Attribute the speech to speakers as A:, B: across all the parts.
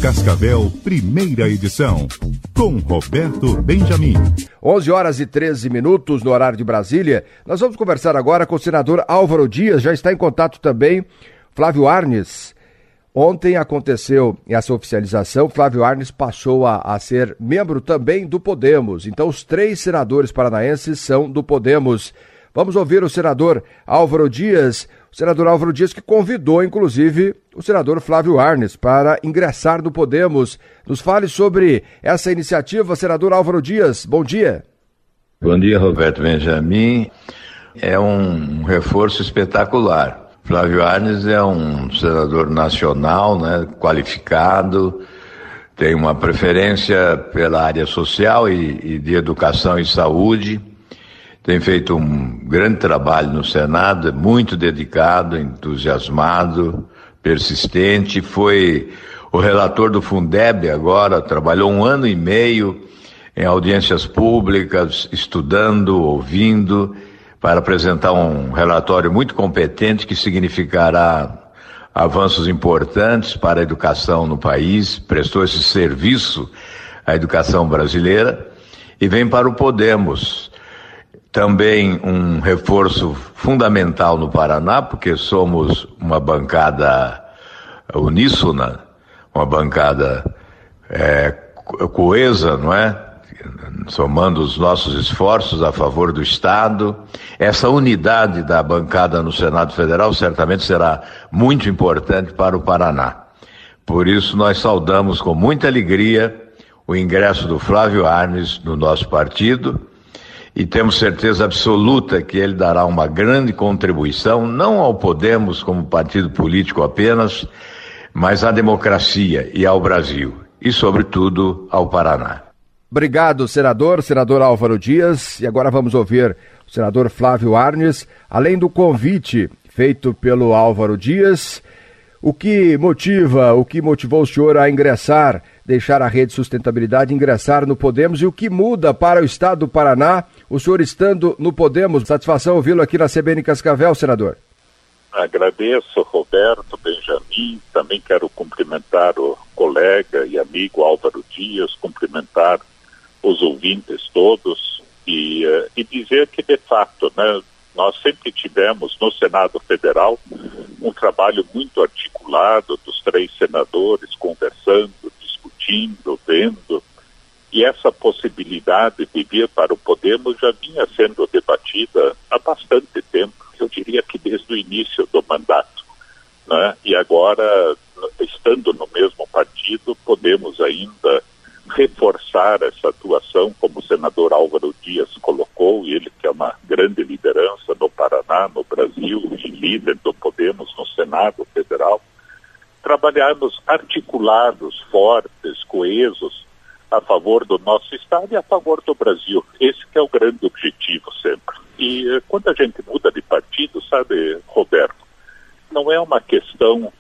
A: Cascavel, primeira edição, com Roberto Benjamin.
B: 11h13 no horário de Brasília. Nós vamos conversar agora com o senador Álvaro Dias. Já está em contato também Flávio Arnes. Ontem aconteceu essa oficialização. Flávio Arnes passou a ser membro também do Podemos. Então os 3 senadores paranaenses são do Podemos. Vamos ouvir o senador Álvaro Dias. O senador Álvaro Dias que convidou, inclusive, o senador Flávio Arnes para ingressar no Podemos. Nos fale sobre essa iniciativa, senador Álvaro Dias. Bom dia.
C: Bom dia, Roberto Benjamin. É um reforço espetacular. Flávio Arnes é um senador nacional, né, qualificado, tem uma preferência pela área social e de educação e saúde. Tem feito um grande trabalho no Senado, é muito dedicado, entusiasmado, persistente. Foi o relator do Fundeb agora, trabalhou 1 ano e meio em audiências públicas, estudando, ouvindo, para apresentar um relatório muito competente que significará avanços importantes para a educação no país, prestou esse serviço à educação brasileira e vem para o Podemos. Também um reforço fundamental no Paraná, porque somos uma bancada uníssona, uma bancada coesa, não é? Somando os nossos esforços a favor do Estado. Essa unidade da bancada no Senado Federal certamente será muito importante para o Paraná. Por isso nós saudamos com muita alegria o ingresso do Flávio Arnes no nosso partido, e temos certeza absoluta que ele dará uma grande contribuição, não ao Podemos como partido político apenas, mas à democracia e ao Brasil, e sobretudo ao Paraná.
B: Obrigado, senador Álvaro Dias. E agora vamos ouvir o senador Flávio Arnes. Além do convite feito pelo Álvaro Dias, o que motivou o senhor a ingressar, deixar a Rede Sustentabilidade, ingressar no Podemos, e o que muda para o estado do Paraná, o senhor estando no Podemos? Satisfação ouvi-lo aqui na CBN Cascavel, senador.
D: Agradeço, Roberto Benjamin. Também quero cumprimentar o colega e amigo Álvaro Dias, cumprimentar os ouvintes todos e dizer que, de fato, né, nós sempre tivemos no Senado Federal um trabalho muito articulado dos 3 senadores, conversando, discutindo, vendo, e essa possibilidade de vir para o Podemos já vinha sendo debatida há bastante tempo, eu diria que desde o início do mandato, né? E agora, estando no mesmo partido, podemos ainda reforçar essa atuação, como o senador Álvaro Dias colocou, e ele que é uma grande liderança no Paraná, no Brasil, e líder do Podemos no Senado Federal, trabalharmos articulados, fortes, coesos, a favor do nosso Estado e a favor do Brasil. Esse que é o grande objetivo sempre. E quando a gente muda de partido, sabe, Roberto, não é uma questão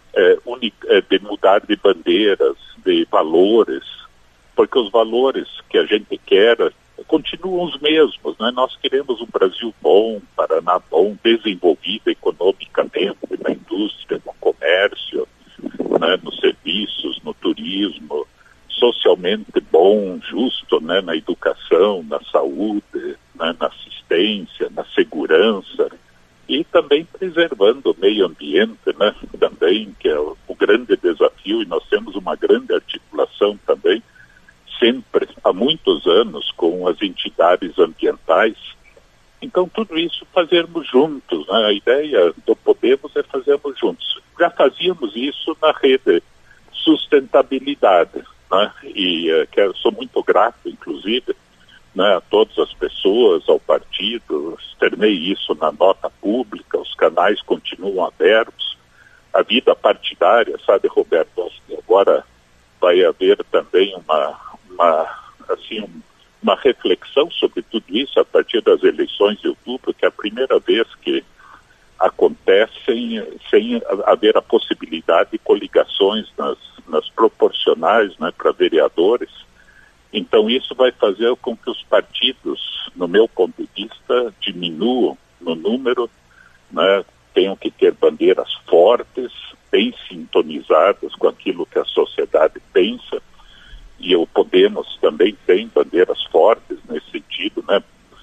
D: de mudar de bandeiras, de valores, porque os valores que a gente quer continuam os mesmos, né? Nós queremos um Brasil bom, Paraná bom, desenvolvido economicamente, na indústria, no comércio, né? Nos serviços, no turismo, socialmente bom, justo, né? Na educação, na saúde, né? Na assistência, na segurança, e também preservando o meio ambiente, né? Também, que é o grande desafio, e nós temos uma grande articulação também, sempre, há muitos anos, com as entidades ambientais. Então, tudo isso fazermos juntos, né? A ideia do Podemos é fazermos juntos. Já fazíamos isso na Rede Sustentabilidade, né? E sou muito grato, inclusive, né, a todas as pessoas, ao partido. Externei isso na nota pública, os canais continuam abertos. A vida partidária, sabe, Roberto, acho que agora vai haver também uma reflexão sobre tudo isso a partir das eleições de outubro, que é a primeira vez que acontecem sem haver a possibilidade de coligações nas proporcionais, né, para vereadores. Então isso vai fazer com que os partidos, no meu ponto de vista, diminuam no número, né, tenham que ter bandeiras fortes, bem sintonizadas com aquilo que a sociedade pensa, e o Podemos também tem bandeiras fortes nesse sentido, né?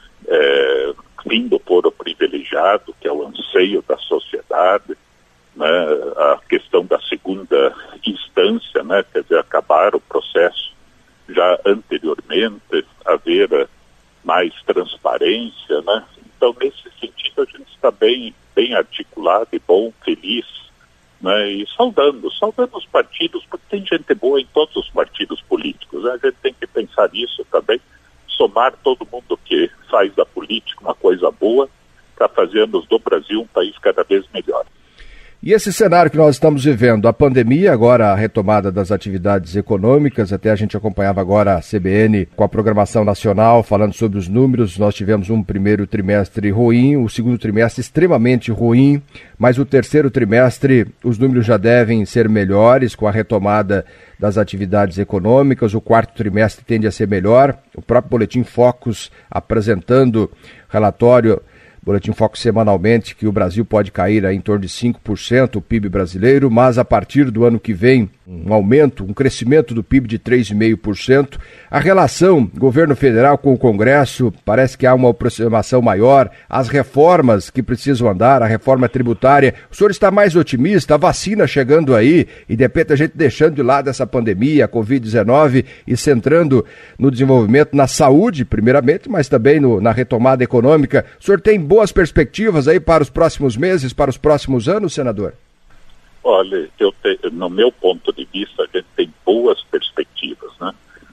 D: Fim do foro privilegiado, que é o anseio da sociedade, né? A questão da segunda instância, né? Quer dizer, acabar o processo já anteriormente, haver mais transparência, né? Então, nesse sentido, a gente está bem articulado e bom, feliz, né? E saudando os partidos, porque tem gente boa em todos os partidos políticos, né? A gente tem que pensar nisso também, somar todo mundo que faz da política uma coisa boa para fazermos do Brasil um país cada vez melhor.
B: E esse cenário que nós estamos vivendo, a pandemia, agora a retomada das atividades econômicas, até a gente acompanhava agora a CBN com a programação nacional, falando sobre os números. Nós tivemos um primeiro trimestre ruim, o segundo trimestre extremamente ruim, mas o terceiro trimestre os números já devem ser melhores com a retomada das atividades econômicas. O quarto trimestre tende a ser melhor. O próprio Boletim Focus apresentando relatório, Boletim Focus semanalmente, que o Brasil pode cair em torno de 5% o PIB brasileiro, mas a partir do ano que vem, um aumento, um crescimento do PIB de 3,5%. A relação governo federal com o Congresso, parece que há uma aproximação maior. As reformas que precisam andar, a reforma tributária. O senhor está mais otimista? A vacina chegando aí e de repente a gente deixando de lado essa pandemia, a Covid-19 e centrando no desenvolvimento, na saúde primeiramente, mas também na retomada econômica. O senhor tem boas perspectivas aí para os próximos meses, para os próximos anos, senador?
D: Olha, no meu ponto de vista, a gente tem boas perspectivas, né?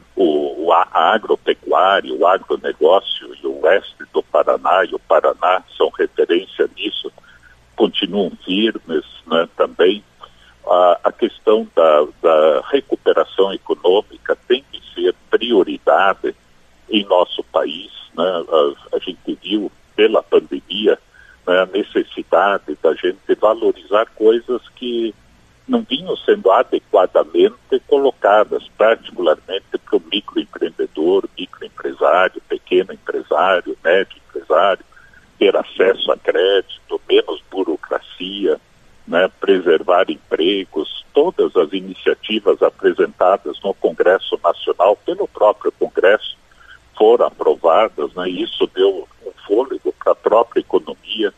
D: A agropecuária, o agronegócio e o oeste do Paraná e o Paraná são referência nisso, continuam firmes, né, também. A questão da recuperação econômica tem que ser prioridade em nosso país, né? A gente viu pela pandemia, né, a necessidade da gente valorizar coisas que não vinham sendo adequadamente colocadas, particularmente para o microempreendedor, microempresário, pequeno empresário, médio empresário, ter acesso a crédito, menos burocracia, né, preservar empregos. Todas as iniciativas apresentadas no Congresso Nacional, pelo próprio Congresso, foram aprovadas, né, e isso deu um fôlego para a própria economia.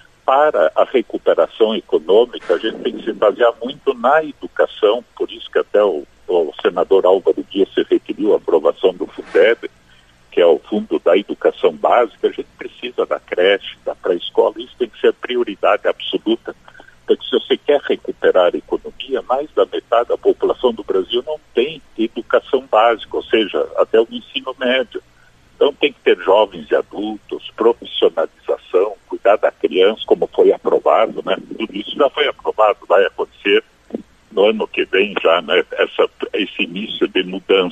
D: Para a recuperação econômica, a gente tem que se basear muito na educação, por isso que até o senador Álvaro Dias se referiu à aprovação do Fundeb, que é o Fundo da Educação Básica. A gente precisa da creche, da pré-escola, isso tem que ser a prioridade absoluta, porque se você quer recuperar a economia, mais da metade da população do Brasil não tem educação básica, ou seja, até o ensino médio. Então tem que ter jovens e adultos, profissionalização, cuidar da criança, como foi aprovado, né? Tudo isso já foi aprovado, vai acontecer no ano que vem já, né? Esse início de mudança.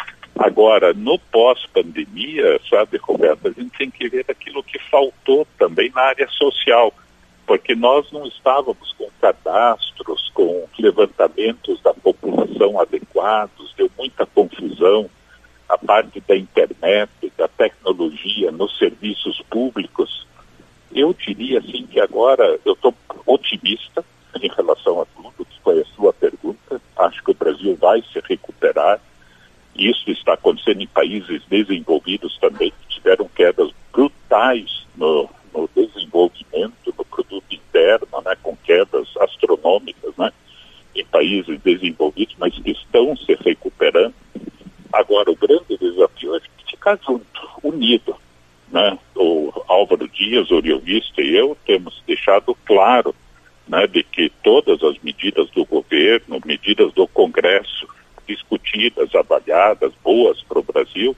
D: Agora, no pós-pandemia, sabe, Roberto, a gente tem que ver aquilo que faltou também na área social, porque nós não estávamos com cadastros, com levantamentos da população adequados, deu muita confusão. A parte da internet, da tecnologia nos serviços públicos, eu diria assim que agora eu estou otimista em relação a tudo, que foi a sua pergunta. Acho que o Brasil vai se recuperar. Isso está acontecendo em países desenvolvidos também, que tiveram quedas brutais no desenvolvimento, no produto interno, né, com quedas astronômicas, né, em países desenvolvidos, mas que estão se recuperando. Agora, o grande desafio é ficar junto, unido, né? O Álvaro Dias, o Oriovista e eu temos deixado claro, né, de que todas as medidas do governo, medidas do Congresso, discutidas, avaliadas, boas para o Brasil,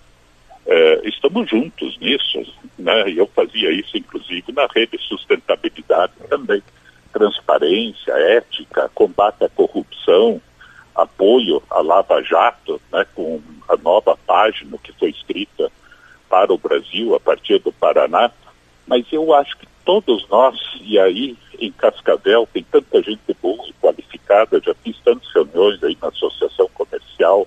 D: estamos juntos nisso, né? E eu fazia isso, inclusive, na rede de sustentabilidade também. Transparência, ética, combate à corrupção, apoio à Lava Jato, né, com a nova página que foi escrita para o Brasil a partir do Paraná. Mas eu acho que todos nós, e aí em Cascavel tem tanta gente boa e qualificada, já fiz tantas reuniões aí na Associação Comercial,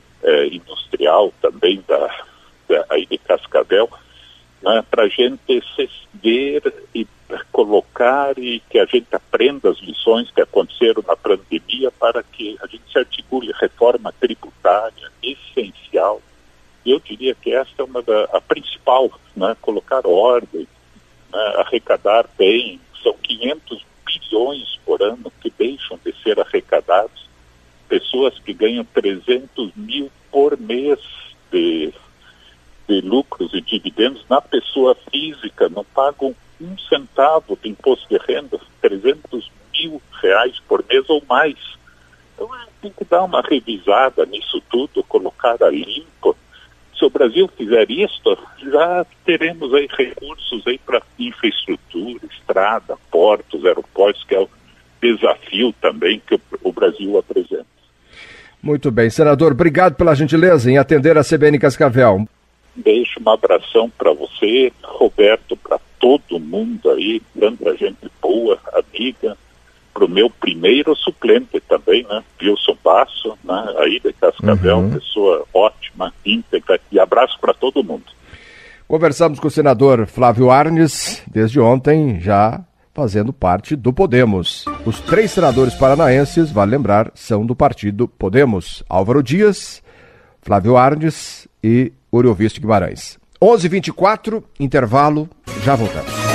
D: Industrial também aí de Cascavel, né, para a gente se ver e colocar e que a gente aprenda as lições que aconteceram na pandemia para que a gente se articule. Reforma tributária, essencial. Eu diria que esta é a principal, né? Colocar ordem, né? Arrecadar bem. São 500 bilhões por ano que deixam de ser arrecadados. Pessoas que ganham 300 mil por mês de lucros e dividendos na pessoa física, não pagam 1 centavo de imposto de renda, 300 mil reais por mês ou mais. Então tem que dar uma revisada nisso tudo, colocar a limpo. Se o Brasil fizer isto, já teremos aí recursos aí para infraestrutura, estrada, portos, aeroportos, que é o desafio também que o Brasil apresenta.
B: Muito bem. Senador, obrigado pela gentileza em atender a CBN Cascavel.
D: Deixo um abração para você, Roberto, para todo mundo aí, tanta gente boa, amiga, para o meu primeiro suplente também, né, Wilson Basso, né, aí de Cascavel, pessoa ótima, íntegra, e abraço para todo mundo.
B: Conversamos com o senador Flávio Arnes, desde ontem, já fazendo parte do Podemos. Os 3 senadores paranaenses, vale lembrar, são do partido Podemos: Álvaro Dias, Flávio Arnes e Oriovisto Guimarães. 11h24, intervalo, já voltamos.